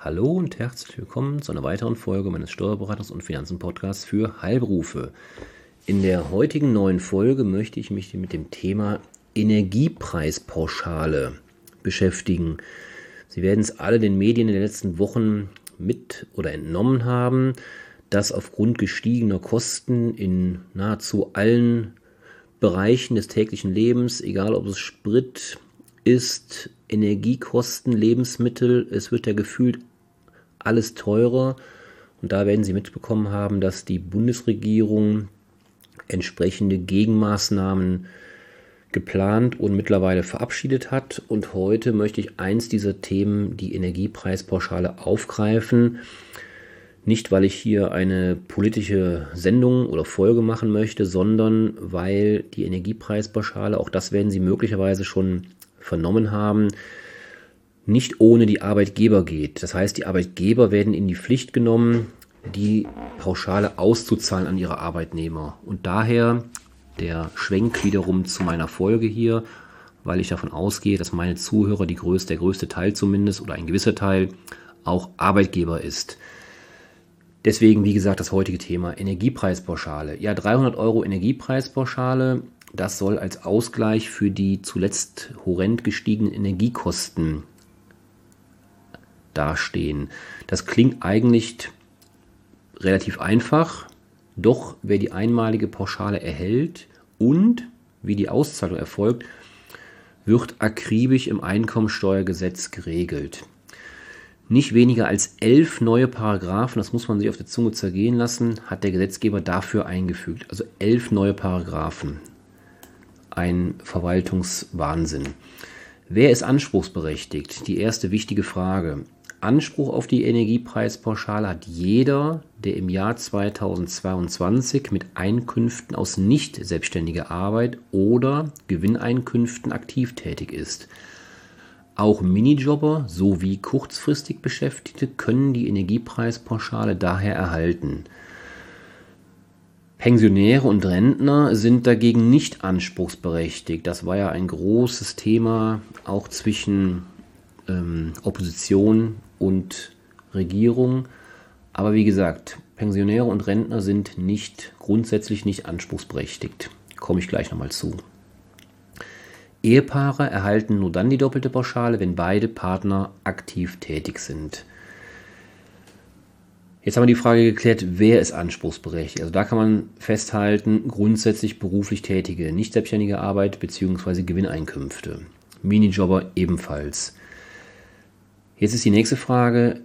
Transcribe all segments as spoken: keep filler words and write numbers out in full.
Hallo und herzlich willkommen zu einer weiteren Folge meines Steuerberatungs- und Finanzen-Podcasts für Heilberufe. In der heutigen neuen Folge möchte ich mich mit dem Thema Energiepreispauschale beschäftigen. Sie werden es alle den Medien in den letzten Wochen mit oder entnommen haben, dass aufgrund gestiegener Kosten in nahezu allen Bereichen des täglichen Lebens, egal ob es Sprit ist, Energiekosten, Lebensmittel, es wird ja gefühlt alles teurer. Und da werden Sie mitbekommen haben, dass die Bundesregierung entsprechende Gegenmaßnahmen geplant und mittlerweile verabschiedet hat. Und heute möchte ich eins dieser Themen, die Energiepreispauschale, aufgreifen. Nicht, weil ich hier eine politische Sendung oder Folge machen möchte, sondern weil die Energiepreispauschale, auch das werden Sie möglicherweise schon vernommen haben, nicht ohne die Arbeitgeber geht. Das heißt, die Arbeitgeber werden in die Pflicht genommen, die Pauschale auszuzahlen an ihre Arbeitnehmer. Und daher der Schwenk wiederum zu meiner Folge hier, weil ich davon ausgehe, dass meine Zuhörer, die größte, der größte Teil zumindest oder ein gewisser Teil, auch Arbeitgeber ist. Deswegen, wie gesagt, das heutige Thema Energiepreispauschale. Ja, dreihundert Euro Energiepreispauschale, das soll als Ausgleich für die zuletzt horrend gestiegenen Energiekosten dastehen. Das klingt eigentlich relativ einfach, doch wer die einmalige Pauschale erhält und wie die Auszahlung erfolgt, wird akribisch im Einkommensteuergesetz geregelt. Nicht weniger als elf neue Paragraphen, das muss man sich auf der Zunge zergehen lassen, hat der Gesetzgeber dafür eingefügt. Also elf neue Paragraphen. Ein Verwaltungswahnsinn. Wer ist anspruchsberechtigt? Die erste wichtige Frage. Anspruch auf die Energiepreispauschale hat jeder, der im Jahr zweitausendzweiundzwanzig mit Einkünften aus nicht selbstständiger Arbeit oder Gewinneinkünften aktiv tätig ist. Auch Minijobber sowie kurzfristig Beschäftigte können die Energiepreispauschale daher erhalten. Pensionäre und Rentner sind dagegen nicht anspruchsberechtigt. Das war ja ein großes Thema, auch zwischen ähm, Opposition und Regierung. Aber wie gesagt, Pensionäre und Rentner sind nicht grundsätzlich nicht anspruchsberechtigt. Komme ich gleich nochmal zu. Ehepaare erhalten nur dann die doppelte Pauschale, wenn beide Partner aktiv tätig sind. Jetzt haben wir die Frage geklärt, wer ist anspruchsberechtigt. Also da kann man festhalten, grundsätzlich beruflich Tätige, nicht selbstständige Arbeit bzw. Gewinneinkünfte. Minijobber ebenfalls. Jetzt ist die nächste Frage,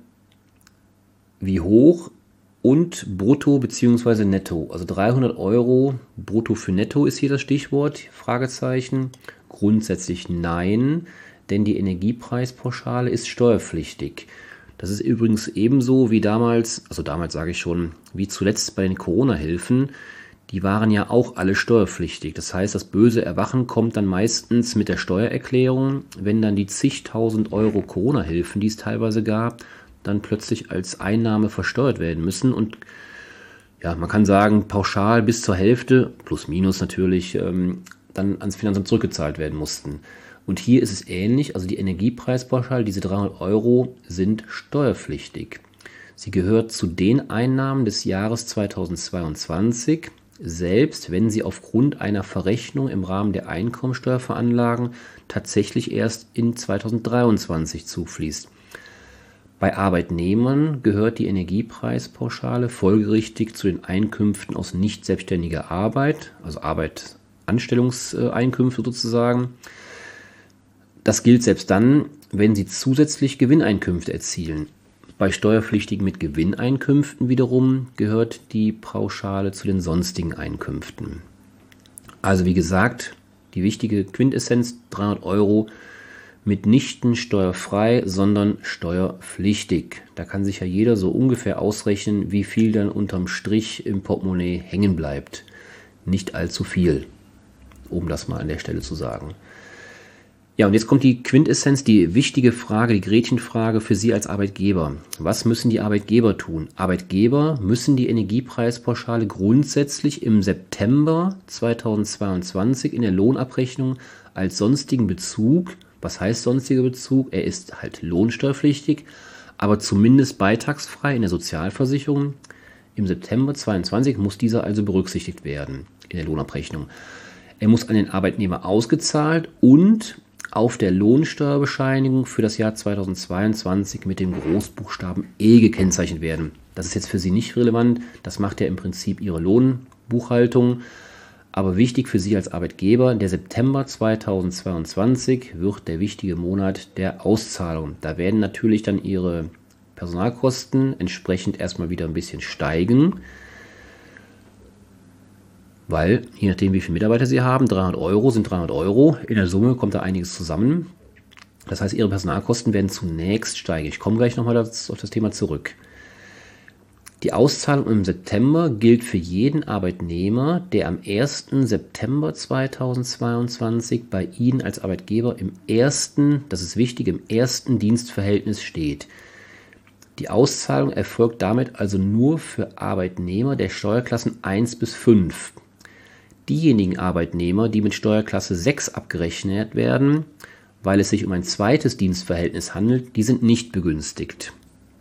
wie hoch und brutto bzw. netto. Also dreihundert Euro brutto für netto ist hier das Stichwort, Fragezeichen. Grundsätzlich nein, denn die Energiepreispauschale ist steuerpflichtig. Das ist übrigens ebenso wie damals, also damals sage ich schon, wie zuletzt bei den Corona-Hilfen. Die waren ja auch alle steuerpflichtig. Das heißt, das böse Erwachen kommt dann meistens mit der Steuererklärung, wenn dann die zigtausend Euro Corona-Hilfen, die es teilweise gab, dann plötzlich als Einnahme versteuert werden müssen. Und ja, man kann sagen, pauschal bis zur Hälfte, plus minus natürlich, ähm, dann ans Finanzamt zurückgezahlt werden mussten. Und hier ist es ähnlich, also die Energiepreispauschale, diese dreihundert Euro sind steuerpflichtig. Sie gehört zu den Einnahmen des Jahres zweitausendzweiundzwanzig, selbst wenn sie aufgrund einer Verrechnung im Rahmen der Einkommensteuerveranlagung tatsächlich erst in zweitausenddreiundzwanzig zufließt. Bei Arbeitnehmern gehört die Energiepreispauschale folgerichtig zu den Einkünften aus nicht selbstständiger Arbeit, also Arbeit, Anstellungseinkünfte sozusagen. Das gilt selbst dann, wenn sie zusätzlich Gewinneinkünfte erzielen. Bei Steuerpflichtigen mit Gewinneinkünften wiederum gehört die Pauschale zu den sonstigen Einkünften. Also wie gesagt, die wichtige Quintessenz, dreihundert Euro mitnichten steuerfrei, sondern steuerpflichtig. Da kann sich ja jeder so ungefähr ausrechnen, wie viel dann unterm Strich im Portemonnaie hängen bleibt. Nicht allzu viel, um das mal an der Stelle zu sagen. Ja, und jetzt kommt die Quintessenz, die wichtige Frage, die Gretchenfrage für Sie als Arbeitgeber. Was müssen die Arbeitgeber tun? Arbeitgeber müssen die Energiepreispauschale grundsätzlich im September zweitausendzweiundzwanzig in der Lohnabrechnung als sonstigen Bezug, was heißt sonstiger Bezug? Er ist halt lohnsteuerpflichtig, aber zumindest beitragsfrei in der Sozialversicherung. Im September zweitausendzweiundzwanzig muss dieser also berücksichtigt werden in der Lohnabrechnung. Er muss an den Arbeitnehmer ausgezahlt und auf der Lohnsteuerbescheinigung für das Jahr zweitausendzweiundzwanzig mit dem Großbuchstaben E gekennzeichnet werden. Das ist jetzt für Sie nicht relevant, das macht ja im Prinzip Ihre Lohnbuchhaltung. Aber wichtig für Sie als Arbeitgeber, der September zweitausendzweiundzwanzig wird der wichtige Monat der Auszahlung. Da werden natürlich dann Ihre Personalkosten entsprechend erstmal wieder ein bisschen steigen, weil je nachdem, wie viele Mitarbeiter Sie haben, dreihundert Euro sind dreihundert Euro. In der Summe kommt da einiges zusammen. Das heißt, Ihre Personalkosten werden zunächst steigen. Ich komme gleich nochmal auf das Thema zurück. Die Auszahlung im September gilt für jeden Arbeitnehmer, der am ersten September zweitausendzweiundzwanzig bei Ihnen als Arbeitgeber im ersten, das ist wichtig, im ersten Dienstverhältnis steht. Die Auszahlung erfolgt damit also nur für Arbeitnehmer der Steuerklassen eins bis fünf. Diejenigen Arbeitnehmer, die mit Steuerklasse sechs abgerechnet werden, weil es sich um ein zweites Dienstverhältnis handelt, die sind nicht begünstigt.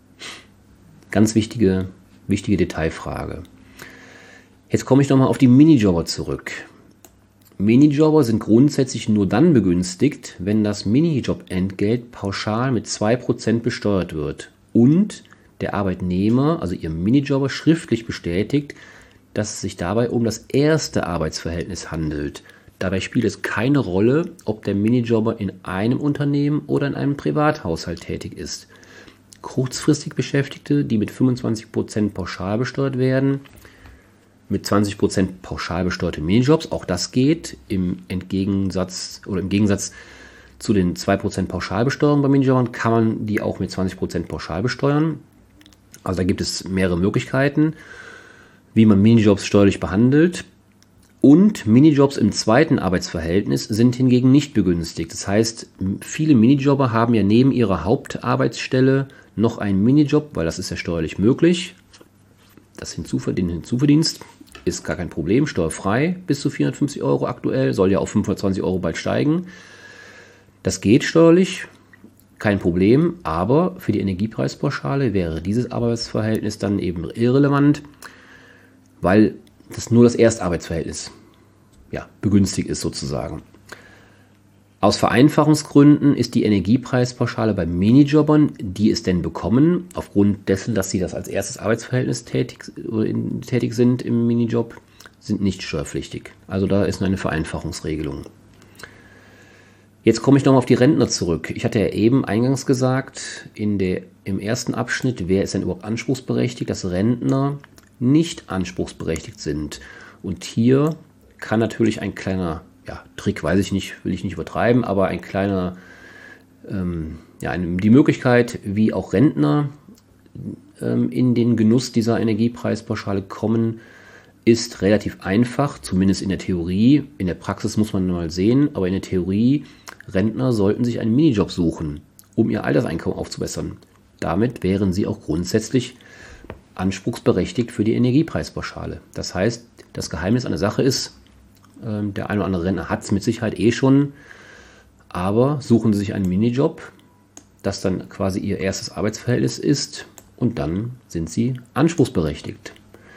Ganz wichtige, wichtige Detailfrage. Jetzt komme ich nochmal auf die Minijobber zurück. Minijobber sind grundsätzlich nur dann begünstigt, wenn das Minijobentgelt pauschal mit zwei Prozent besteuert wird und der Arbeitnehmer, also Ihr Minijobber, schriftlich bestätigt, dass es sich dabei um das erste Arbeitsverhältnis handelt. Dabei spielt es keine Rolle, ob der Minijobber in einem Unternehmen oder in einem Privathaushalt tätig ist. Kurzfristig Beschäftigte, die mit fünfundzwanzig Prozent pauschal besteuert werden, mit zwanzig Prozent pauschal besteuerte Minijobs, auch das geht, im Entgegensatz oder im Gegensatz zu den zwei Prozent Pauschalbesteuerung bei Minijobbern kann man die auch mit zwanzig Prozent pauschal besteuern. Also da gibt es mehrere Möglichkeiten, wie man Minijobs steuerlich behandelt. Und Minijobs im zweiten Arbeitsverhältnis sind hingegen nicht begünstigt. Das heißt, viele Minijobber haben ja neben ihrer Hauptarbeitsstelle noch einen Minijob, weil das ist ja steuerlich möglich. Das Hinzuverdienst, den Hinzuverdienst ist gar kein Problem, steuerfrei bis zu vierhundertfünfzig Euro aktuell, soll ja auf fünfhundertzwanzig Euro bald steigen. Das geht steuerlich, kein Problem, aber für die Energiepreispauschale wäre dieses Arbeitsverhältnis dann eben irrelevant, weil das nur das Erstarbeitsverhältnis ja, begünstigt ist sozusagen. Aus Vereinfachungsgründen ist die Energiepreispauschale bei Minijobbern, die es denn bekommen, aufgrund dessen, dass sie das als erstes Arbeitsverhältnis tätig, tätig sind im Minijob, sind nicht steuerpflichtig. Also da ist eine Vereinfachungsregelung. Jetzt komme ich nochmal auf die Rentner zurück. Ich hatte ja eben eingangs gesagt, in der, im ersten Abschnitt, wer ist denn überhaupt anspruchsberechtigt, dass Rentner nicht anspruchsberechtigt sind. Und hier kann natürlich ein kleiner ja, Trick, weiß ich nicht, will ich nicht übertreiben, aber ein kleiner, ähm, ja, eine, die Möglichkeit, wie auch Rentner ähm, in den Genuss dieser Energiepreispauschale kommen, ist relativ einfach, zumindest in der Theorie. In der Praxis muss man mal sehen, aber in der Theorie, Rentner sollten sich einen Minijob suchen, um ihr Alterseinkommen aufzubessern. Damit wären sie auch grundsätzlich anspruchsberechtigt für die Energiepreispauschale. Das heißt, das Geheimnis an der Sache ist, äh, der eine oder andere Rentner hat es mit Sicherheit eh schon, aber suchen Sie sich einen Minijob, das dann quasi Ihr erstes Arbeitsverhältnis ist und dann sind Sie anspruchsberechtigt.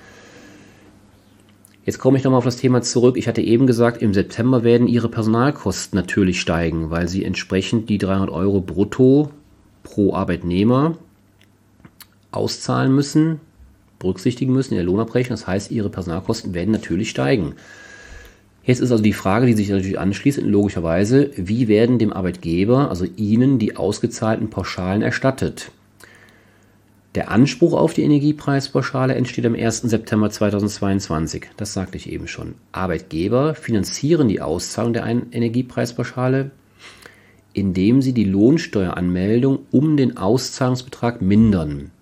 Jetzt komme ich nochmal auf das Thema zurück. Ich hatte eben gesagt, im September werden Ihre Personalkosten natürlich steigen, weil Sie entsprechend die dreihundert Euro brutto pro Arbeitnehmer auszahlen müssen, berücksichtigen müssen in der Lohnabrechnung. Das heißt, Ihre Personalkosten werden natürlich steigen. Jetzt ist also die Frage, die sich natürlich anschließt, logischerweise, wie werden dem Arbeitgeber, also Ihnen, die ausgezahlten Pauschalen erstattet? Der Anspruch auf die Energiepreispauschale entsteht am ersten September zweitausendzweiundzwanzig. Das sagte ich eben schon. Arbeitgeber finanzieren die Auszahlung der Energiepreispauschale, indem sie die Lohnsteueranmeldung um den Auszahlungsbetrag mindern.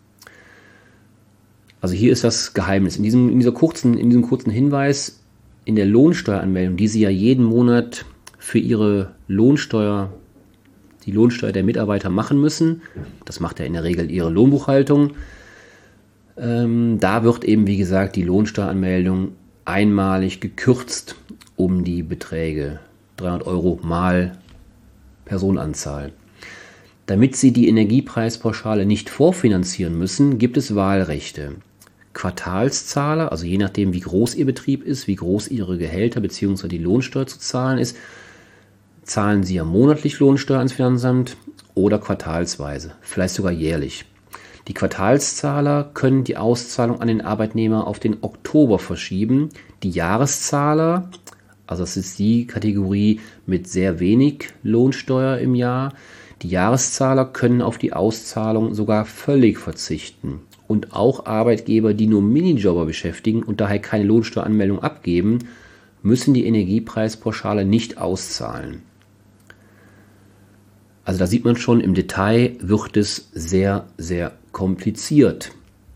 Also hier ist das Geheimnis. In diesem, in dieser kurzen, in diesem kurzen Hinweis, in der Lohnsteueranmeldung, die Sie ja jeden Monat für Ihre Lohnsteuer, die Lohnsteuer der Mitarbeiter machen müssen, das macht ja in der Regel Ihre Lohnbuchhaltung, ähm, da wird eben, wie gesagt, die Lohnsteueranmeldung einmalig gekürzt um die Beträge dreihundert Euro mal Personenanzahl. Damit Sie die Energiepreispauschale nicht vorfinanzieren müssen, gibt es Wahlrechte. Quartalszahler, also je nachdem, wie groß Ihr Betrieb ist, wie groß Ihre Gehälter bzw. die Lohnsteuer zu zahlen ist, zahlen Sie ja monatlich Lohnsteuer ans Finanzamt oder quartalsweise, vielleicht sogar jährlich. Die Quartalszahler können die Auszahlung an den Arbeitnehmer auf den Oktober verschieben. Die Jahreszahler, also das ist die Kategorie mit sehr wenig Lohnsteuer im Jahr, die Jahreszahler können auf die Auszahlung sogar völlig verzichten. Und auch Arbeitgeber, die nur Minijobber beschäftigen und daher keine Lohnsteueranmeldung abgeben, müssen die Energiepreispauschale nicht auszahlen. Also da sieht man schon, im Detail wird es sehr, sehr kompliziert.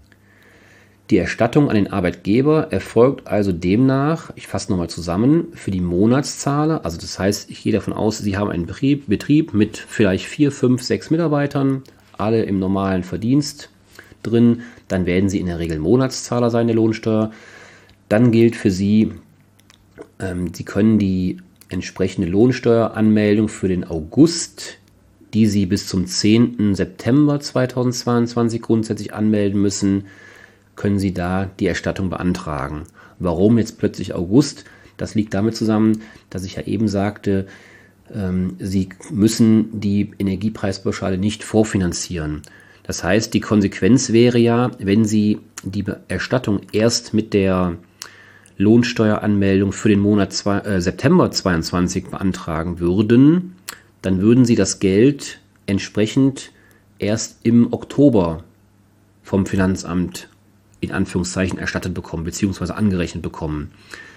Die Erstattung an den Arbeitgeber erfolgt also demnach, ich fasse nochmal zusammen, für die Monatszahler, also das heißt, ich gehe davon aus, Sie haben einen Betrieb, Betrieb mit vielleicht vier, fünf, sechs Mitarbeitern, alle im normalen Verdienst drin, dann werden Sie in der Regel Monatszahler sein der Lohnsteuer. Dann gilt für Sie, ähm, Sie können die entsprechende Lohnsteueranmeldung für den August, die Sie bis zum zehnten September zweitausendzweiundzwanzig grundsätzlich anmelden müssen, können Sie da die Erstattung beantragen. Warum jetzt plötzlich August? Das liegt damit zusammen, dass ich ja eben sagte, ähm, Sie müssen die Energiepreispauschale nicht vorfinanzieren. Das heißt, die Konsequenz wäre ja, wenn Sie die Erstattung erst mit der Lohnsteueranmeldung für den Monat zwei, äh, September zweiundzwanzig beantragen würden, dann würden Sie das Geld entsprechend erst im Oktober vom Finanzamt in Anführungszeichen erstattet bekommen, beziehungsweise angerechnet bekommen.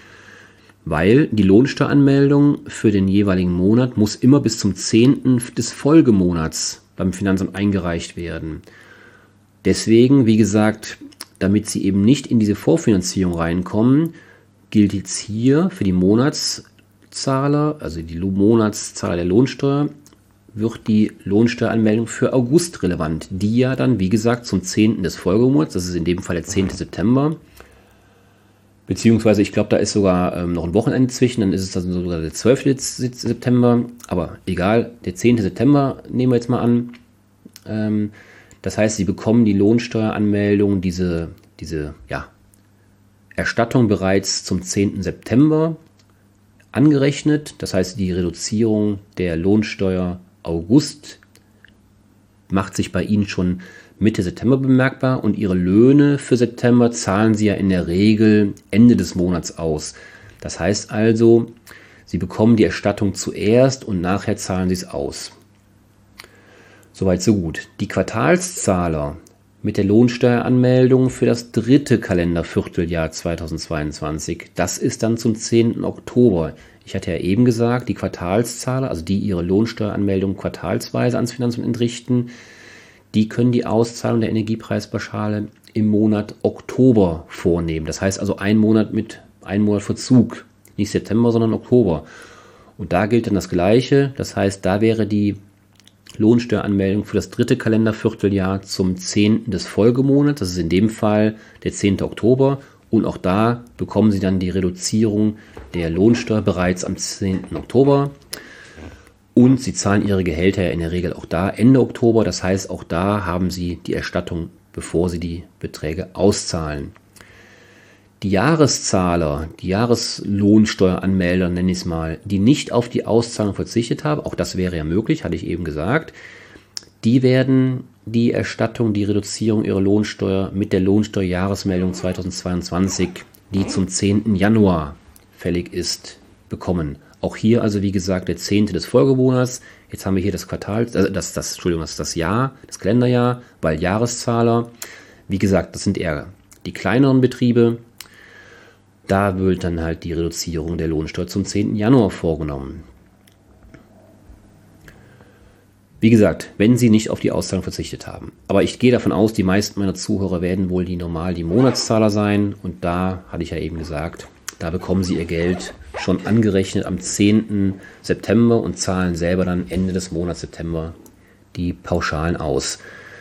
Weil die Lohnsteueranmeldung für den jeweiligen Monat muss immer bis zum zehnten des Folgemonats beim Finanzamt eingereicht werden. Deswegen, wie gesagt, damit Sie eben nicht in diese Vorfinanzierung reinkommen, gilt jetzt hier für die Monatszahler, also die Monatszahler der Lohnsteuer, wird die Lohnsteueranmeldung für August relevant, die ja dann, wie gesagt, zum zehnten des Folgemonats, das ist in dem Fall der zehnte September, beziehungsweise ich glaube, da ist sogar ähm, noch ein Wochenende zwischen, dann ist es dann sogar der zwölfte September, aber egal, der zehnte September nehmen wir jetzt mal an. Ähm, das heißt, Sie bekommen die Lohnsteueranmeldung, diese, diese ja, Erstattung bereits zum zehnten September angerechnet, das heißt, die Reduzierung der Lohnsteuer August macht sich bei Ihnen schon Mitte September bemerkbar und Ihre Löhne für September zahlen Sie ja in der Regel Ende des Monats aus. Das heißt also, Sie bekommen die Erstattung zuerst und nachher zahlen Sie es aus. Soweit so gut. Die Quartalszahler mit der Lohnsteueranmeldung für das dritte Kalendervierteljahr zweitausendzweiundzwanzig, das ist dann zum zehnten Oktober. Ich hatte ja eben gesagt, die Quartalszahler, also die ihre Lohnsteueranmeldung quartalsweise ans Finanzamt entrichten, die können die Auszahlung der Energiepreispauschale im Monat Oktober vornehmen. Das heißt also ein Monat mit einem Monat Verzug, nicht September, sondern Oktober. Und da gilt dann das Gleiche. Das heißt, da wäre die Lohnsteueranmeldung für das dritte Kalendervierteljahr zum zehnten des Folgemonats. Das ist in dem Fall der zehnte Oktober. Und auch da bekommen Sie dann die Reduzierung der Lohnsteuer bereits am zehnten Oktober. Und Sie zahlen Ihre Gehälter ja in der Regel auch da Ende Oktober. Das heißt, auch da haben Sie die Erstattung, bevor Sie die Beträge auszahlen. Die Jahreszahler, die Jahreslohnsteueranmelder, nenne ich es mal, die nicht auf die Auszahlung verzichtet haben, auch das wäre ja möglich, hatte ich eben gesagt, die werden die Erstattung, die Reduzierung ihrer Lohnsteuer mit der Lohnsteuerjahresmeldung zweitausendzweiundzwanzig, die zum zehnten Januar fällig ist, bekommen. Auch hier also, wie gesagt, der zehnte des Folgemonats. Jetzt haben wir hier das Quartal, also das, das, Entschuldigung, das ist das Jahr, das Kalenderjahr, weil Jahreszahler, wie gesagt, das sind eher die kleineren Betriebe. Da wird dann halt die Reduzierung der Lohnsteuer zum zehnten Januar vorgenommen. Wie gesagt, wenn Sie nicht auf die Auszahlung verzichtet haben. Aber ich gehe davon aus, die meisten meiner Zuhörer werden wohl die normal die Monatszahler sein. Und da hatte ich ja eben gesagt, da bekommen Sie Ihr Geld schon angerechnet am zehnten September und zahlen selber dann Ende des Monats September die Pauschalen aus.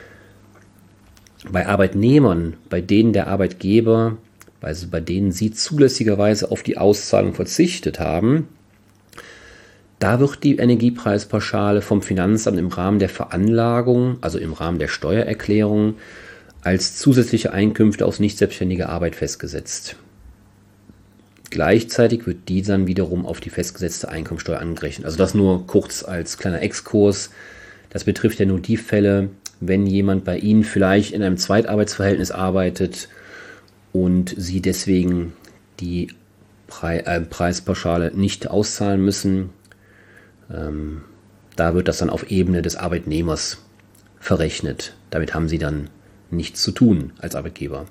Bei Arbeitnehmern, bei denen der Arbeitgeber, also bei denen Sie zulässigerweise auf die Auszahlung verzichtet haben, Da wird die Energiepreispauschale vom Finanzamt im Rahmen der Veranlagung, also im Rahmen der Steuererklärung, als zusätzliche Einkünfte aus nicht selbstständiger Arbeit festgesetzt. Gleichzeitig wird die dann wiederum auf die festgesetzte Einkommensteuer angerechnet. Also das nur kurz als kleiner Exkurs. Das betrifft ja nur die Fälle, wenn jemand bei Ihnen vielleicht in einem Zweitarbeitsverhältnis arbeitet und Sie deswegen die Pre- äh, Preispauschale nicht auszahlen müssen. Ähm, da wird das dann auf Ebene des Arbeitnehmers verrechnet. Damit haben Sie dann nichts zu tun als Arbeitgeber.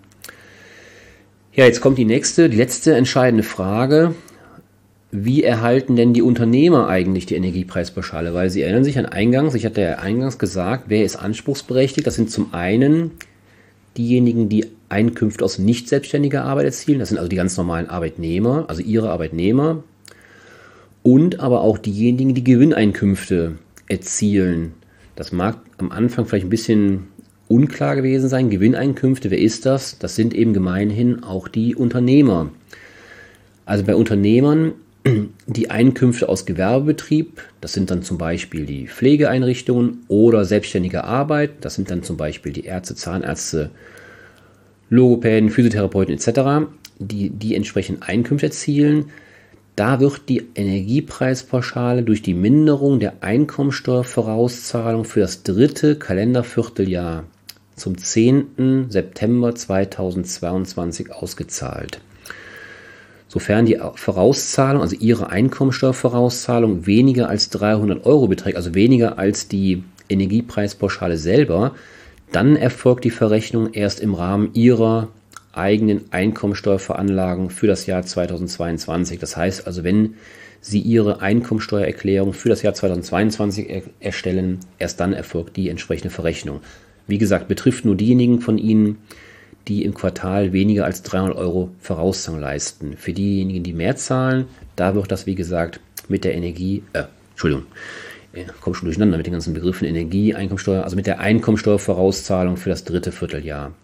Ja, jetzt kommt die nächste, die letzte entscheidende Frage. Wie erhalten denn die Unternehmer eigentlich die Energiepreispauschale? Weil Sie erinnern sich an eingangs, ich hatte ja eingangs gesagt, wer ist anspruchsberechtigt? Das sind zum einen diejenigen, die Einkünfte aus nicht selbstständiger Arbeit erzielen. Das sind also die ganz normalen Arbeitnehmer, also Ihre Arbeitnehmer. Und aber auch diejenigen, die Gewinneinkünfte erzielen. Das mag am Anfang vielleicht ein bisschen unklar gewesen sein. Gewinneinkünfte, wer ist das? Das sind eben gemeinhin auch die Unternehmer. Also bei Unternehmern, die Einkünfte aus Gewerbebetrieb, das sind dann zum Beispiel die Pflegeeinrichtungen oder selbstständige Arbeit, das sind dann zum Beispiel die Ärzte, Zahnärzte, Logopäden, Physiotherapeuten et cetera, die, die entsprechend Einkünfte erzielen. Da wird die Energiepreispauschale durch die Minderung der Einkommensteuervorauszahlung für das dritte Kalendervierteljahr zum zehnten September zweitausendzweiundzwanzig ausgezahlt. Sofern die Vorauszahlung, also Ihre Einkommensteuervorauszahlung, weniger als dreihundert Euro beträgt, also weniger als die Energiepreispauschale selber, dann erfolgt die Verrechnung erst im Rahmen Ihrer eigenen Einkommensteuerveranlagung für das Jahr zweitausendzweiundzwanzig. Das heißt also, wenn Sie Ihre Einkommensteuererklärung für das Jahr zweitausendzweiundzwanzig er- erstellen, erst dann erfolgt die entsprechende Verrechnung. Wie gesagt, betrifft nur diejenigen von Ihnen, die im Quartal weniger als dreihundert Euro Vorauszahlung leisten. Für diejenigen, die mehr zahlen, da wird das, wie gesagt, mit der Energie, äh, Entschuldigung, ich komme schon durcheinander mit den ganzen Begriffen Energie, Einkommensteuer, also mit der Einkommensteuervorauszahlung für das dritte Vierteljahr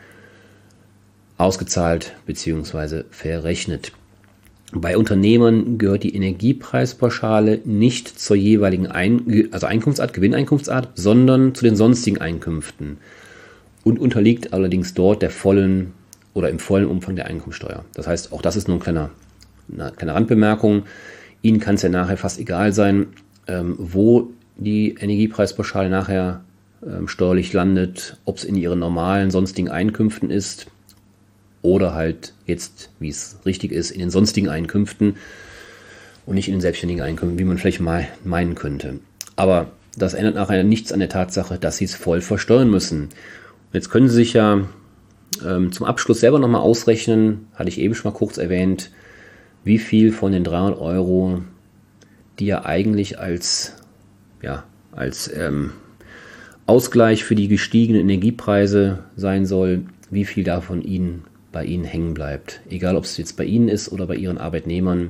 ausgezahlt bzw. verrechnet. Bei Unternehmern gehört die Energiepreispauschale nicht zur jeweiligen Ein- also Einkunftsart, Gewinneinkunftsart, sondern zu den sonstigen Einkünften und unterliegt allerdings dort der vollen oder im vollen Umfang der Einkommensteuer. Das heißt, auch das ist nur ein kleiner, eine kleine Randbemerkung. Ihnen kann es ja nachher fast egal sein, ähm, wo die Energiepreispauschale nachher ähm, steuerlich landet, ob es in Ihren normalen sonstigen Einkünften ist oder halt jetzt, wie es richtig ist, in den sonstigen Einkünften und nicht in den selbstständigen Einkünften, wie man vielleicht mal meinen könnte. Aber das ändert nachher nichts an der Tatsache, dass Sie es voll versteuern müssen. Und jetzt können Sie sich ja ähm, zum Abschluss selber nochmal ausrechnen, hatte ich eben schon mal kurz erwähnt, wie viel von den dreihundert Euro, die ja eigentlich als, ja, als ähm, Ausgleich für die gestiegenen Energiepreise sein soll, wie viel davon Ihnen bei Ihnen hängen bleibt. Egal, ob es jetzt bei Ihnen ist oder bei Ihren Arbeitnehmern.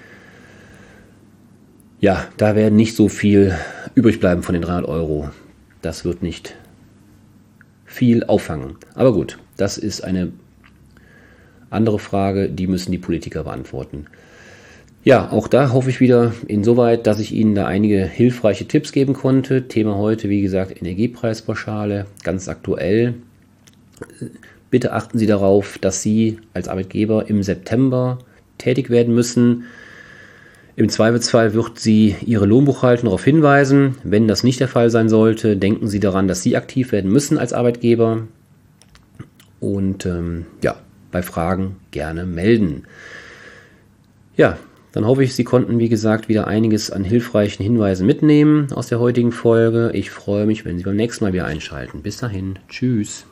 Ja, da werden nicht so viel übrig bleiben von den dreihundert Euro. Das wird nicht viel auffangen. Aber gut, das ist eine andere Frage, die müssen die Politiker beantworten. Ja, auch da hoffe ich wieder insoweit, dass ich Ihnen da einige hilfreiche Tipps geben konnte. Thema heute, wie gesagt, Energiepreispauschale, ganz aktuell. Bitte achten Sie darauf, dass Sie als Arbeitgeber im September tätig werden müssen. Im Zweifelsfall wird Sie Ihre Lohnbuchhaltung darauf hinweisen. Wenn das nicht der Fall sein sollte, denken Sie daran, dass Sie aktiv werden müssen als Arbeitgeber. Und ähm, ja, bei Fragen gerne melden. Ja, dann hoffe ich, Sie konnten, wie gesagt, wieder einiges an hilfreichen Hinweisen mitnehmen aus der heutigen Folge. Ich freue mich, wenn Sie beim nächsten Mal wieder einschalten. Bis dahin, tschüss.